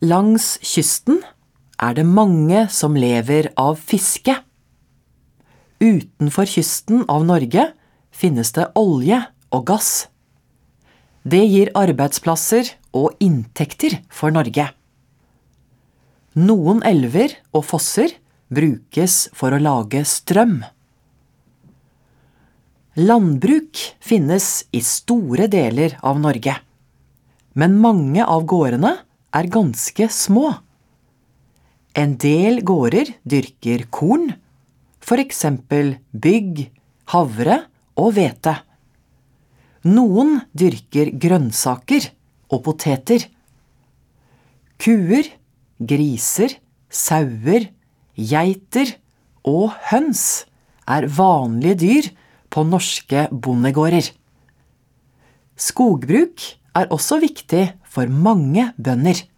Langs kysten det mange som lever av fiske. Utenfor kysten av Norge finnes det olje og gass. Det gir arbeidsplasser og inntekter for Norge. Noen elver og fosser brukes for å lage strøm. Landbruk finnes i store deler av Norge, men mange av gårdene ganske små. En del gårder dyrker korn, for eksempel bygg, havre og hvete. Noen dyrker grønnsaker og poteter. Kuer, griser, sauer, geiter og høns vanlige dyr på norske bondegårder. Skogbruk også viktig for mange bønder.